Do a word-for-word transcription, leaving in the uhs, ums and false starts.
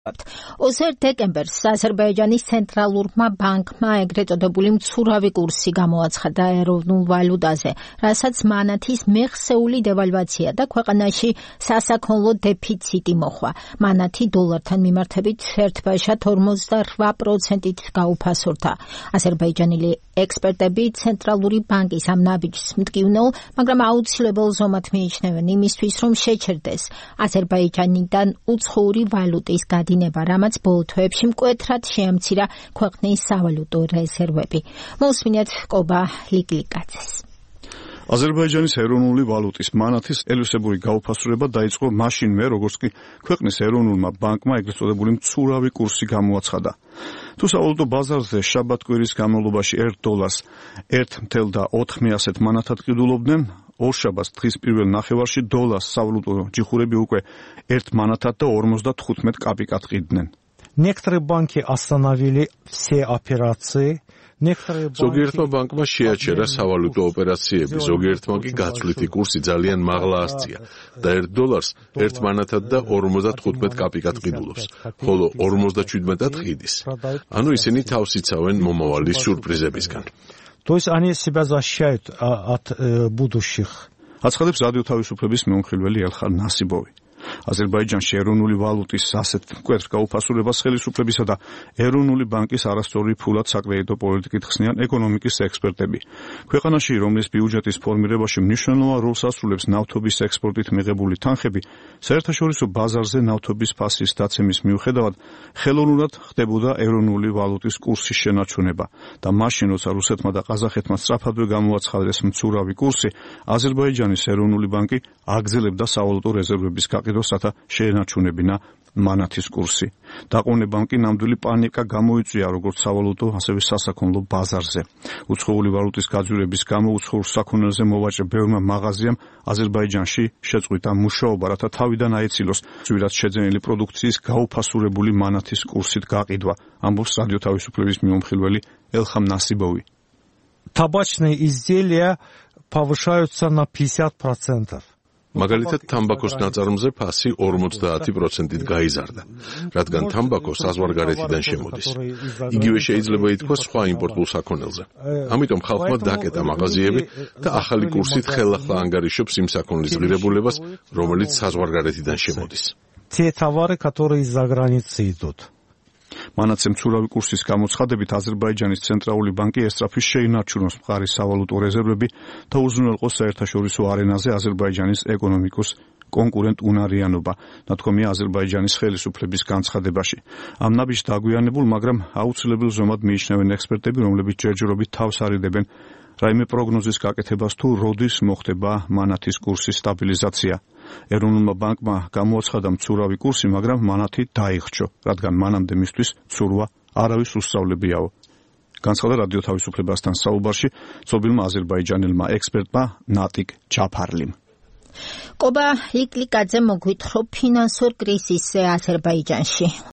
ოცდაერთი დეკემბერს აზერბაიჯანის ცენტრალურმა ბანკმა ეგრეთ წოდებული მცურავი კურსი გამოაცხადა ეროვნულ ვალუტაზე, რასაც მანათის მეხსეული დევალვაცია და ქვეყანაში სასაქონლო დეფიციტი მოჰყვა. მანათი დოლართან მიმართებით ერთბაშად ორმოცდარვა პროცენტით გაუფასურდა. აზერბაიჯანელი ექსპერტები ცენტრალური ბანკის ამ ნაბიჯს მტკივნელ, მაგრამ აუცილებელ ზომად მიიჩნევენ იმისთვის, რომ შეჩერდეს აზერბაიჯანიდან უცხოური ვალუტის გადინება, რამაც ბოლო თვეებში მკვეთრად შეამცირა ქვეყნის სავალუტო რეზერვები. მოусმინეთ კობა ლიკლიკაძეს. აზერბაიჯანის ეროვნული ვალუტის მანათის ელუსებური გაუფასურება დაიწყო მაშინვე, როგორც კი ქვეყნის ეროვნულმა ბანკმა ეგრეთ წოდებული მცურავი კურსი გამოაცხადა. თუ სავალუტო ბაზარზე შაბათ-კვირის განმავლობაში ერთ დოლარს ერთ ათას ოთხ მანათად ყიდულობდნენ, ორშაბათს დღის პირველ ნახევარში დოლარს სავალუტო ჯიხურები უკვე ერთ მანათად და ორმოცდათხუთმეტ კაპიკად ყიდნენ. Некоторые банки остановили все операции. ზოგიერთმა ბანკმა შეაჩერა სავალუტო ოპერაციები, ზოგიერთმა კი გაცვლითი კურსი ძალიან მაღლა ასწია და ერთ დოლარს ერთ მანათად და ორმოცდათხუთმეტ კაპიკად ყიდულობს, ხოლო ორმოცდაჩვიდმეტად ყიდის. ანუ ისინი თავს იცავენ მომავალი სიურპრიზებისგან. То есть они себя защищают от будущих. აცხადებს რადიო თავისუფლების მეუხილველი ელხან ნასიბოვი. აზერბაიჯანში ეროვნული ვალუტის ასეთ მკვეთრ გაუფასურებას ხელისუფლებისა და ეროვნული ბანკის არასწორი ფულად საკრედიტო პოლიტიკით ხსნიან ეკონომიკის ექსპერტები. ქვეყანაში, რომლის ბიუჯეტის ფორმირებაში მნიშვნელოვან როლს ასრულებს ნავთობის ექსპორტით მიღებული თანხები, საერთაშორისო ბაზარზე ნავთობის ფასის დაცემის მიუხედავად ხელოვნურად ხდებოდა ეროვნული ვალუტის კურსის შენარჩუნება და მაშინ, როცა რუსეთმა და ყაზახეთმა სწრაფადვე გამოაცხადეს მცურავი კურსი, აზერბაიჯანის ეროვნული ბანკი აგრძელებდა სავალუტო რეზერვების გაყიდვას, რათა შეენარჩუნებინა მანათის კურსი. დაყოვნებამ კი ნამდვილი პანიკა გამოიწვია როგორც სავალუტო, ასევე სასაქონლო ბაზარზე. უცხოური ვალუტის გაძვირების გამო უცხოურ საქონელზე მოვაჭრე ბევრმა მაღაზიამ აზერბაიჯანში შეწყვიტა მუშაობა, რათა თავიდან აეცილოს ძვირად შეძენილი პროდუქციის გაუფასურებული მანათის კურსით გაყიდვა, ამბობს რადიო თავისუფლების მეუმხილველი ელხამ ნასიბოვი. Табачные изделия повышаются на пятьдесят процентов. მაგალითად, თამბაქოს ნაწარმზე ფასი ორმოცდაათი პროცენტით გაიზარდა, რადგან თამბაქო საზღვარგარეთიდან შემოდის. იგივე შეიძლება ითქვას სხვა იმპორტულ საქონელზე. ამიტომ ხალხმა დაკეტა მაღაზიები და ახალი კურსით ხელახლა ანგარიშობს იმ საქონლის ღირებულებას, რომელიც საზღვარგარეთიდან შემოდის. Те товары, которые из-за границы идут. მანათზე მცურავი კურსის გამოცხადებით აზერბაიჯანის ცენტრალური ბანკი ესწრაფის შეინარჩუნოს მყარი სავალუტო რეზერვები და უზრუნველყოს საერთაშორისო არენაზე აზერბაიჯანის ეკონომიკოს კონკურენტ უნარიანობა, ნათქვამია აზერბაიჯანის ხელისუფლების განცხადებაში. ამ ნაბიჯს დაგვიანებულ, მაგრამ აუცილებელ ზომად მიიჩნევენ ექსპერტები, რომლებიც ჯერჯერობით თავს არიდებენ რაიმე პროგნოზის გაკეთებას თუ როდის მოხდება მანათის კურსის სტაბილიზაცია. ეროვნულმა ბანკმა გამოაცხადა მცურავი კურსი, მაგრამ მანათი დაიხრჩო, რადგან მანამდე მისთვის ცურვა არავის უსწავლებიაო. განცხადა რადიო თავისუფლებასთან საუბარში ცნობილმა აზერბაიჯანელმა ექსპერტმა ნატიკ ჯაფარლიმ. კობა ლიკლიკაძე მოგვითხრობ ფინანსურ კრიზისზე აზერბაიჯანში.